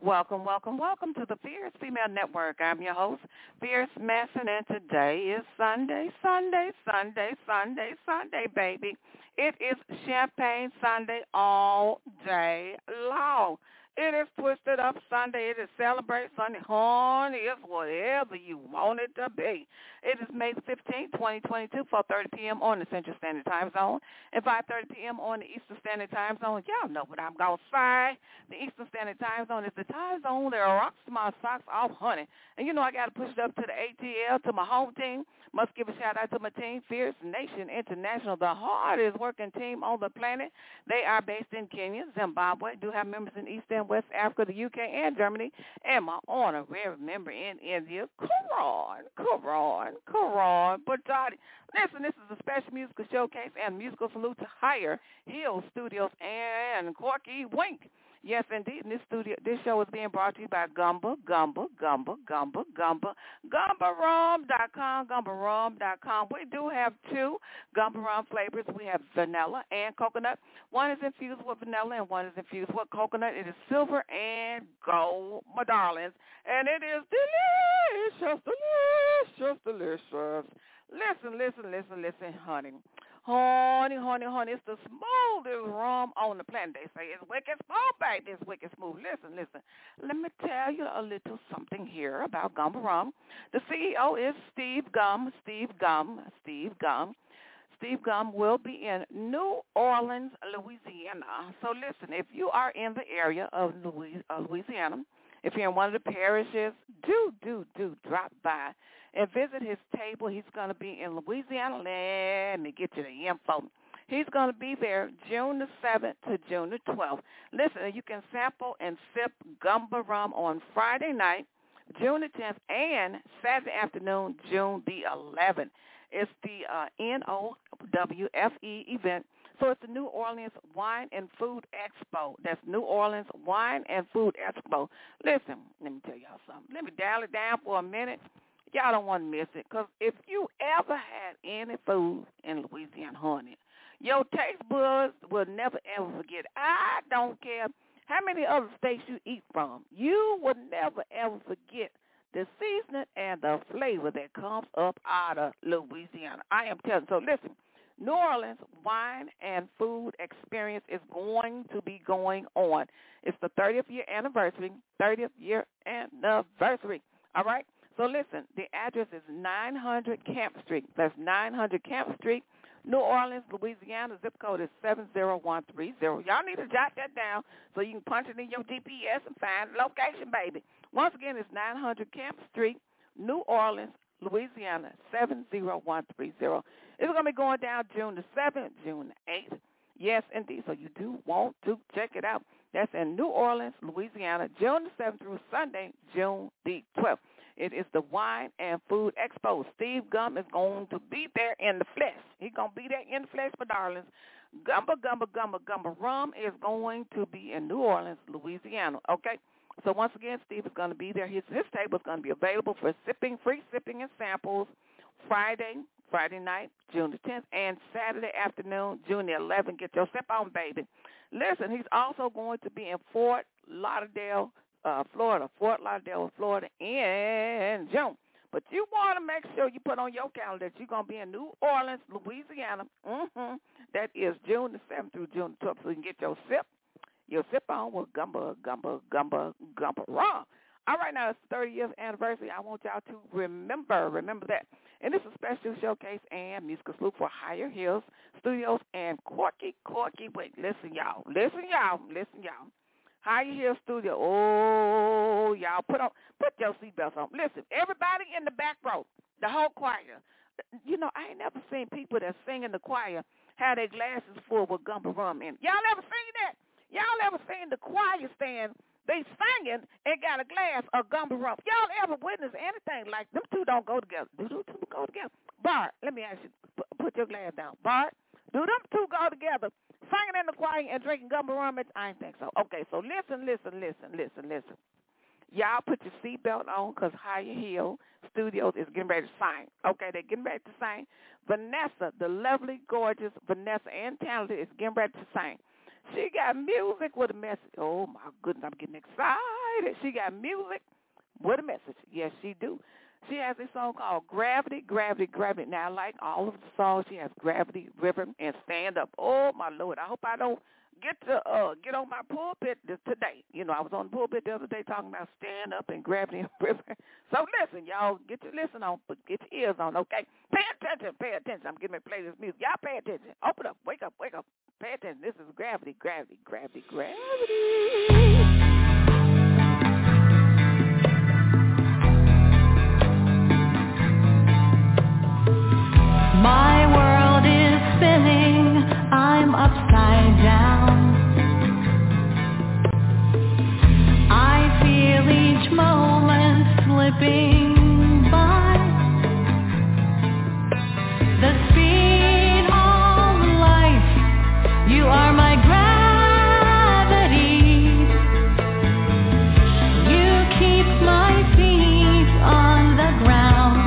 Welcome to the Fierce Female Network. I'm your host, Fierce Masson, and today is Sunday, baby. It is Champagne Sunday all day long. It is Twisted Up Sunday. It is Celebrate Sunday. Honey, it's whatever you want it to be. It is May 15, 2022, 4:30 p.m. on the Central Standard Time Zone and 5:30 p.m. on the Eastern Standard Time Zone. Y'all know what I'm going to say. The Eastern Standard Time Zone is the time zone that rocks my socks off, honey. And you know I got to push it up to the ATL, to my home team. Must give a shout-out to my team, Fierce Nation International, the hardest working team on the planet. They are based in Kenya, Zimbabwe, do have members in East and West Africa, the UK, and Germany, and my honorary member in India, Karan Bajati. Listen, this is a special musical showcase and musical salute to Higher Hill Studios and Corky Wink. Yes, indeed. And this show is being brought to you by GumbaRum.com. We do have two Gumba Rum flavors. We have vanilla and coconut. One is infused with vanilla and one is infused with coconut. It is silver and gold, my darlings. And it is delicious. Listen, honey. Honey, it's the smoothest rum on the planet. They say it's wicked smooth, baby. It's wicked smooth. Listen. Let me tell you a little something here about Gumba Rum. The CEO is Steve Gum. Steve Gum will be in New Orleans, Louisiana. So listen, if you are in the area of Louisiana, if you're in one of the parishes, do drop by and visit his table. He's going to be in Louisiana. Let me get you the info. He's going to be there June the 7th to June the 12th. Listen, you can sample and sip Gumba Rum on Friday night, June the 10th, and Saturday afternoon, June the 11th. It's the NOWFE event. So it's the New Orleans Wine and Food Expo. That's New Orleans Wine and Food Expo. Listen, let me tell y'all something. Let me dial it down for a minute. Y'all don't want to miss it, because if you ever had any food in Louisiana, honey, your taste buds will never, ever forget. I don't care how many other states you eat from. You will never, ever forget the seasoning and the flavor that comes up out of Louisiana. I am telling you. So listen, New Orleans Wine and Food Experience is going to be going on. It's the 30th year anniversary. All right? So listen, the address is 900 Camp Street. That's 900 Camp Street, New Orleans, Louisiana. Zip code is 70130. Y'all need to jot that down so you can punch it in your GPS and find the location, baby. Once again, it's 900 Camp Street, New Orleans, Louisiana, 70130. It's going to be going down June the 7th, June the 8th. Yes, indeed. So you do want to check it out. That's in New Orleans, Louisiana, June the 7th through Sunday, June the 12th. It is the Wine and Food Expo. Steve Gum is going to be there in the flesh. He's going to be there in the flesh, my darlings. Gumba Rum is going to be in New Orleans, Louisiana, okay? So once again, Steve is going to be there. His table is going to be available for free sipping and samples Friday night, June the 10th, and Saturday afternoon, June the 11th. Get your sip on, baby. Listen, he's also going to be in Fort Lauderdale, Florida in June. But you want to make sure you put on your calendar that you're going to be in New Orleans, Louisiana. That is June the 7th through June the 12th, so you can get your sip on with Gumba Rum. All right, now it's the 30th anniversary. I want y'all to remember that. And this is a special showcase and musical salute for Higher Hills Studios and Corky Wait. Listen, y'all. Higher Hill Studio. Oh, y'all, put your seatbelts on. Listen, everybody in the back row, the whole choir. You know, I ain't never seen people that sing in the choir have their glasses full with Gumba Rum in it. Y'all ever seen that? Y'all ever seen the choir stand, they singing and got a glass of Gumba Rum? Y'all ever witness anything like them two don't go together? Do them two go together? Bart, let me ask you, put your glass down. Bart, do them two go together? Singing in the choir and drinking Gumba Rum? I ain't think so. Okay, so listen. Y'all put your seatbelt on, because Higher Hill Studios is getting ready to sing. Okay, they're getting ready to sing. Vanessa, the lovely, gorgeous Vanessa and talented, is getting ready to sing. She got music with a message. Oh, my goodness, I'm getting excited. lady. She got music with a message. Yes, she do. She has a song called Gravity, Gravity, Gravity. Now, I like all of the songs. She has Gravity, River, and Stand Up. Oh, my Lord. I hope I don't get on my pulpit today. You know, I was on the pulpit the other day talking about Stand Up and Gravity and River. So listen, y'all, get your listen on, but get your ears on, okay? Pay attention, pay attention. I'm getting ready to play this music. Y'all pay attention. Open up, wake up, wake up. Pay attention. This is Gravity, Gravity, Gravity, Gravity. My world is spinning, I'm upside down. I feel each moment slipping by. The speed of life, you are my gravity. You keep my feet on the ground.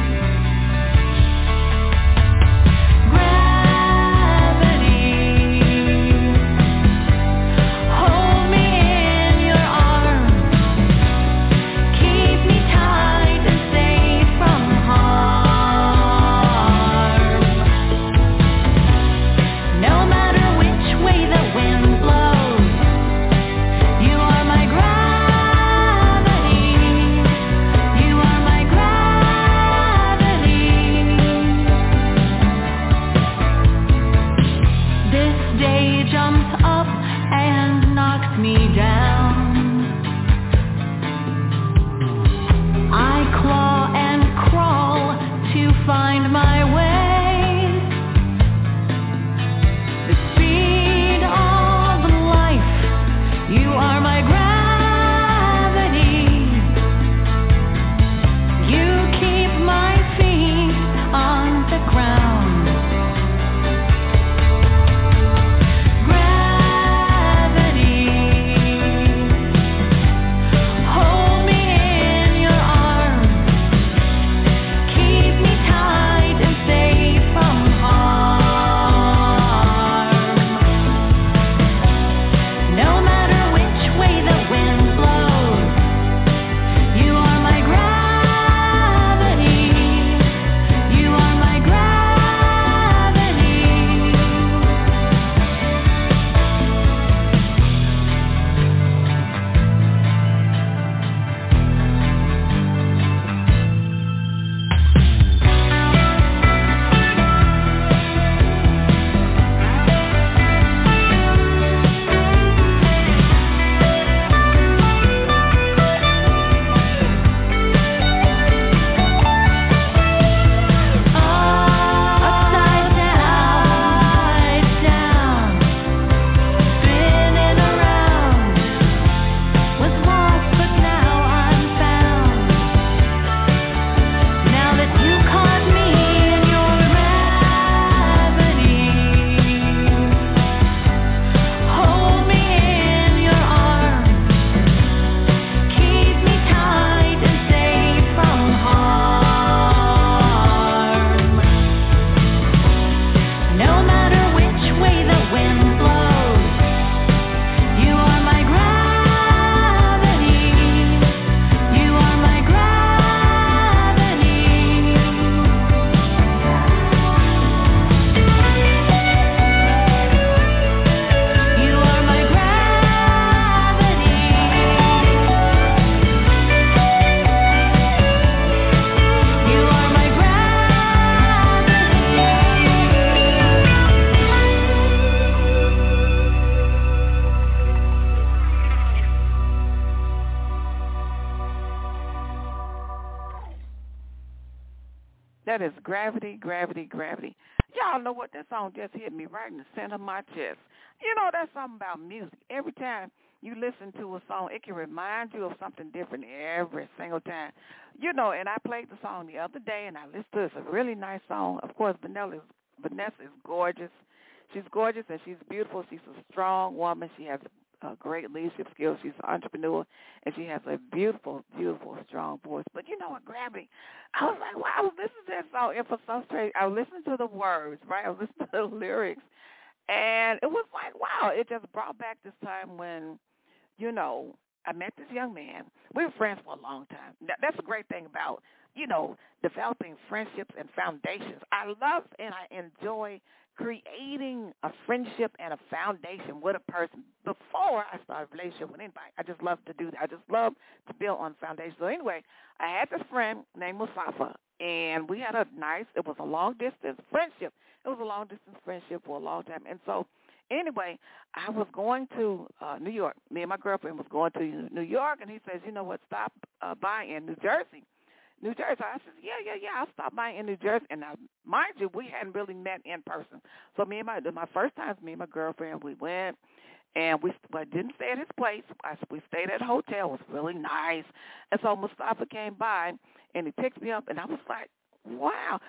That is Gravity, Gravity, Gravity. Y'all know what? That song just hit me right in the center of my chest. You know, that's something about music. Every time you listen to a song, it can remind you of something different every single time. You know, and I played the song the other day, and I listened to it. It's a really nice song. Of course, Vanessa is gorgeous. She's gorgeous, and she's beautiful. She's a strong woman. She has great leadership skills. She's an entrepreneur, and she has a beautiful, beautiful, strong voice. But you know what, Gravity? I was like, wow, I was listening to that song, and for some strange, I was listening to the words, right? I was listening to the lyrics, and it was like, wow, it just brought back this time when, you know, I met this young man. We were friends for a long time. That's a great thing about, developing friendships and foundations. I love and I enjoy creating a friendship and a foundation with a person before I start a relationship with anybody. I just love to do that. I just love to build on foundation. So anyway, I had this friend named Mustafa, and we had it was a long-distance friendship. It was a long-distance friendship for a long time. And so anyway, I was going to New York. Me and my girlfriend was going to New York, and he says, you know what, stop by in New Jersey. I said, yeah, I'll stop by in New Jersey. And now, mind you, we hadn't really met in person. So my first time, me and my girlfriend, we went, and we didn't stay at his place. We stayed at a hotel. It was really nice. And so Mustafa came by, and he picked me up, and I was like, wow.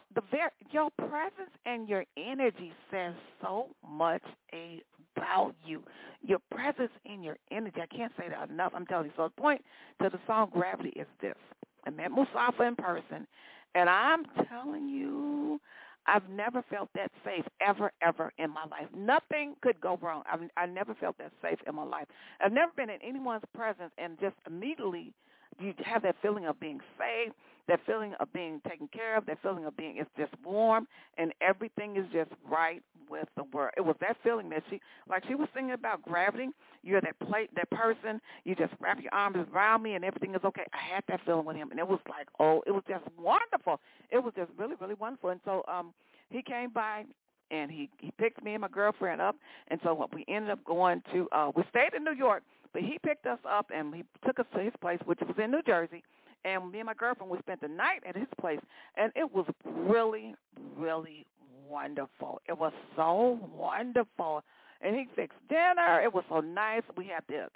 Your presence and your energy says so much about you. Your presence and your energy, I can't say that enough. I'm telling you. So the point to the song Gravity is this. I met Mustafa in person, and I'm telling you, I've never felt that safe ever in my life. Nothing could go wrong. I never felt that safe in my life. I've never been in anyone's presence and just immediately you have that feeling of being safe, that feeling of being taken care of, that feeling of being, it's just warm, and everything is just right with the world. It was that feeling that she was singing about gravity. You're that person. You just wrap your arms around me, and everything is okay. I had that feeling with him, and it was like, it was just wonderful. It was just really, really wonderful. And so he came by, and he picked me and my girlfriend up, and so we ended up going to, we stayed in New York, but he picked us up, and he took us to his place, which was in New Jersey, and me and my girlfriend, we spent the night at his place, and it was really, really wonderful. It was so wonderful. And he fixed dinner. It was so nice. We had the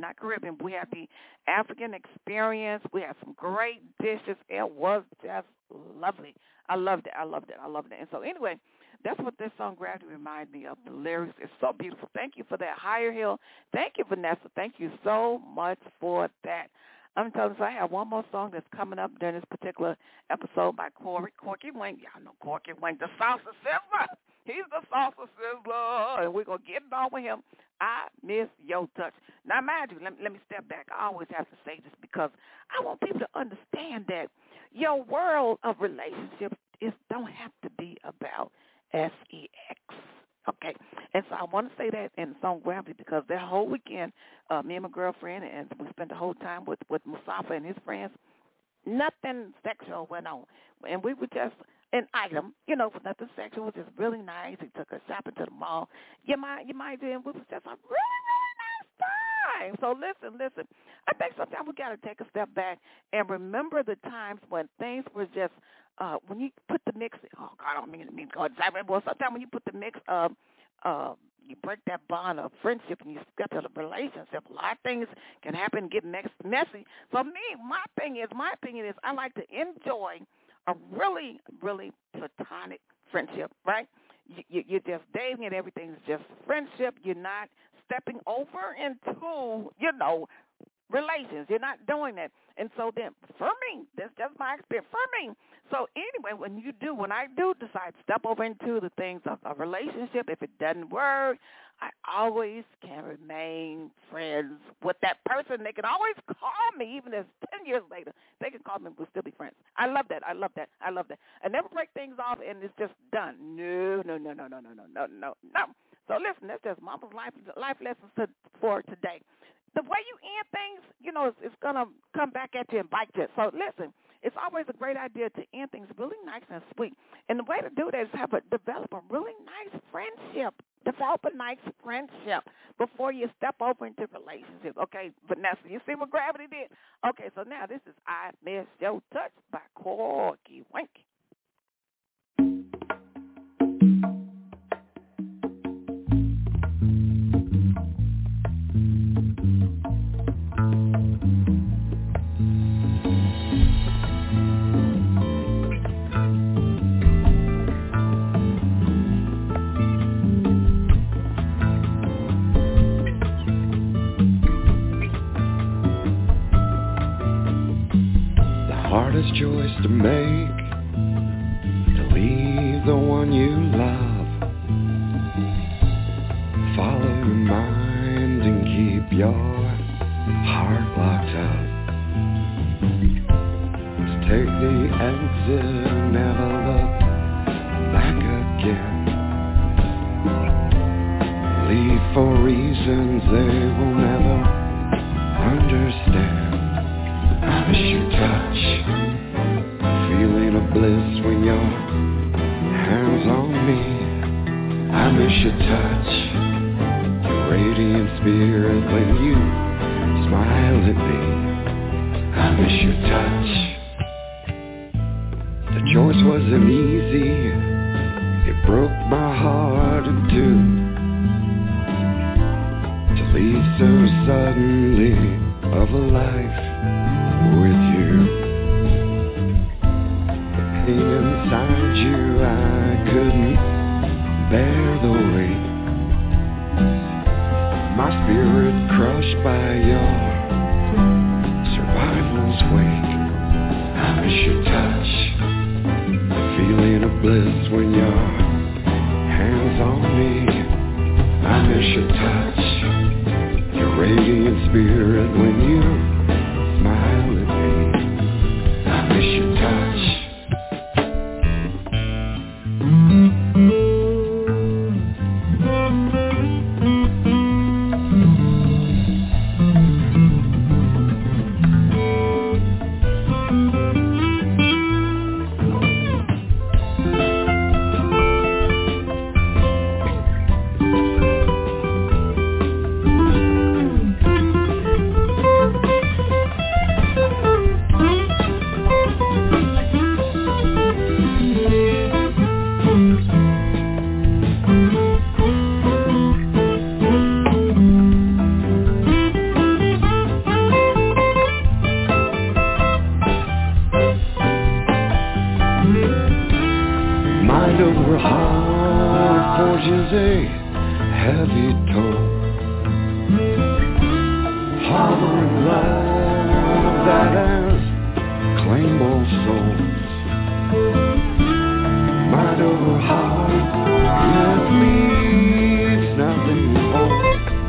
we had the African experience. We had some great dishes. It was just lovely. I loved it. And so anyway, that's what this song Gravity reminded me of. The lyrics is so beautiful. Thank you for that, Higher Hill. Thank you, Vanessa. Thank you so much for that. I'm telling you, I have one more song that's coming up during this particular episode by Corky Wink. Y'all know Corky Wink, the salsa sizzler. He's the salsa sizzler, and we're going to get it on with him. I miss your touch. Now, mind you, let me step back. I always have to say this because I want people to understand that your world of relationships don't have to be about sex. Okay, and so I want to say that in the song Gravity because that whole weekend, me and my girlfriend, and we spent the whole time with Mustafa and his friends, nothing sexual went on. And we were just an item, nothing sexual. It was just really nice. He took us shopping to the mall. You might do, and we was just a really, really nice time. So listen. I think sometimes we got to take a step back and remember the times when things were just, when you put the mix, oh, God, I don't mean to go exactly, well, sometimes when you put the mix of, you break that bond of friendship and you step to the relationship, a lot of things can happen and get messy. For me, my opinion is I like to enjoy a really, really platonic friendship, right? You're just dating and everything's just friendship. You're not stepping over into, relations. You're not doing that. And so then, for me, that's just my experience. For me, so anyway, when I do decide to step over into the things of a relationship, if it doesn't work, I always can remain friends with that person. They can always call me, even if 10 years later, they can call me and we'll still be friends. I love that. I never break things off and it's just done. No. So listen, that's just Mama's life lessons for today. The way you end things, it's going to come back at you and bite you. So listen, it's always a great idea to end things really nice and sweet. And the way to do that is develop a really nice friendship. Develop a nice friendship before you step over into relationships. Okay, Vanessa, you see what Gravity did? Okay, so now this is I Miss Your Touch by Corky Wink. Hardest choice to make, to leave the one you love, follow your mind and keep your heart locked up. To take the exit, never look back again. Leave for reasons they will never understand. I miss your touch, feeling of bliss when your hands on me. I miss your touch, your radiant spirit when you smile at me. I miss your touch. The choice wasn't easy, it broke my heart in two. To leave so suddenly of a life with you. The pain inside you, I couldn't bear the weight. My spirit crushed by your survival's weight. I miss your touch, the feeling of bliss when your hands on me. I miss your touch, your radiant spirit when you smile at me. I miss your touch. Mind over heart forges a heavy toll. Harboring love that has claimed all souls. Mind over heart, it leaves nothing whole.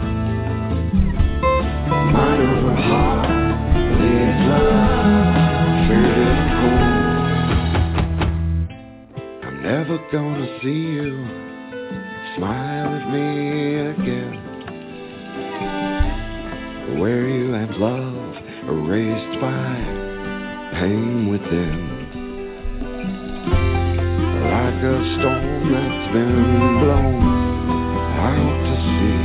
Mind over heart, leaves love faded cold. Never gonna see you smile at me again, where you have love erased by pain within. Like a storm that's been blown out to sea,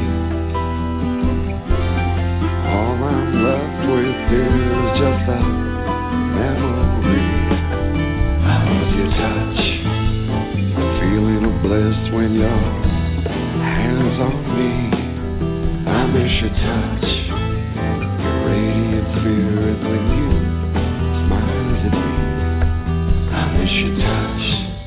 all I'm left with is just a memory of your touch. Feeling of bliss when your hands on me. I miss your touch, your radiant spirit when you smile at me. I miss your touch.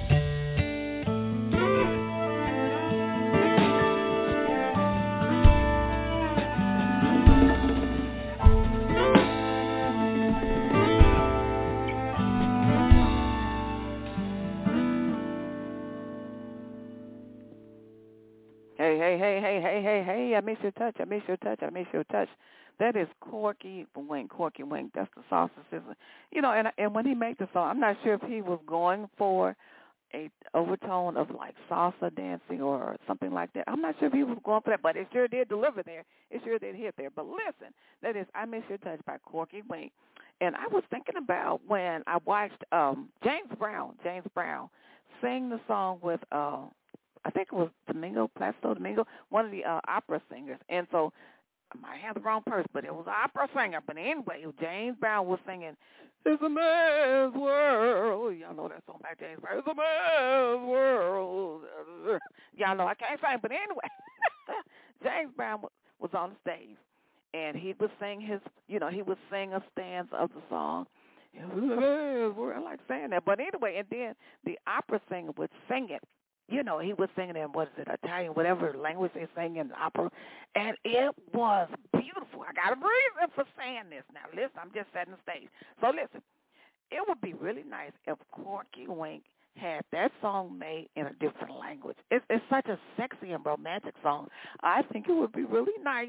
Hey, I miss your touch, I miss your touch, I miss your touch. That is Corky Wink. That's the salsa sizzler. You know, and when he made the song, I'm not sure if he was going for a overtone of like salsa dancing or something like that. I'm not sure if he was going for that, but it sure did deliver there. It sure did hit there. But listen, that is I Miss Your Touch by Corky Wink. And I was thinking about when I watched James Brown sing the song with I think it was Placido Domingo, one of the opera singers. And so I might have the wrong person, but it was an opera singer. But anyway, James Brown was singing, "It's a man's world." Y'all know that song by James Brown. It's a man's world. Y'all know I can't sing, but anyway, James Brown was on the stage, and he was sing he would sing a stanza of the song. It was a man's world. I like saying that. But anyway, and then the opera singer would sing it. You know, he was singing in, Italian, whatever language they sing in opera, and it was beautiful. I got a reason for saying this. Now, listen, I'm just setting the stage. So, listen, it would be really nice if Corky Wink had that song made in a different language. It's such a sexy and romantic song. I think it would be really nice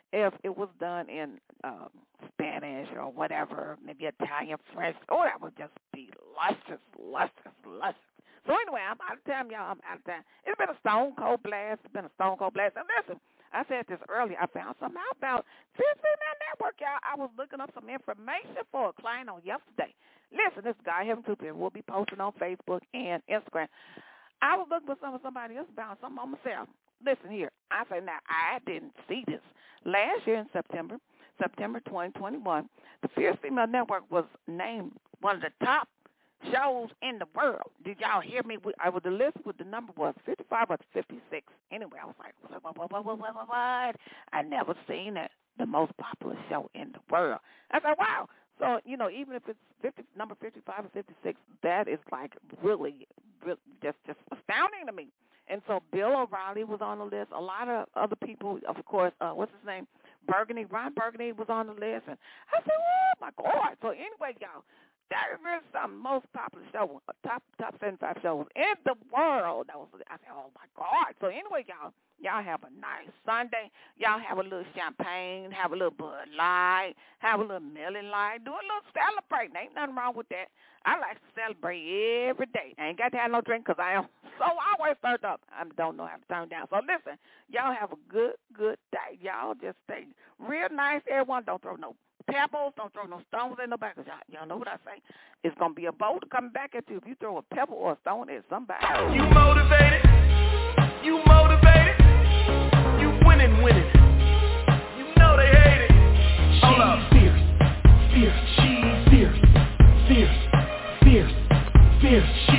if it was done in Spanish or whatever, maybe Italian, French. Oh, that would just be luscious. So anyway, I'm out of time, y'all. I'm out of time. It's been a stone cold blast. And listen, I said this earlier. I found something out about Fierce Female Network, y'all. I was looking up some information for a client on yesterday. Listen, this guy, Heaven Tupi, will be posting on Facebook and Instagram. I was looking for somebody else about something on myself. Listen here. I said, now, I didn't see this. Last year in September 2021, the Fierce Female Network was named one of the top shows in the world. Did y'all hear me? The list with the number was 55 or 56. Anyway, I was like, what? I never seen it. The most popular show in the world. I said, wow. So, even if it's number 55 or 56, that is like really just astounding to me. And so Bill O'Reilly was on the list. A lot of other people, of course, what's his name? Ron Burgundy was on the list. And I said, oh, my God. So anyway, y'all, that is the most popular show, top 75 shows in the world. I said, oh, my God. So anyway, y'all have a nice Sunday. Y'all have a little champagne, have a little Bud Light, have a little Miller Lite, do a little celebrating. Ain't nothing wrong with that. I like to celebrate every day. I ain't got to have no drink because I am so always turned up. I don't know how to turn down. So listen, y'all have a good day. Y'all just stay real nice. Everyone, don't throw no pebbles, don't throw no stones in the back. Y'all know what I say. It's going to be a boulder coming back at you. If you throw a pebble or a stone at somebody. You motivated. You winning. You know they hate it. Hold up. Fierce. She's fierce.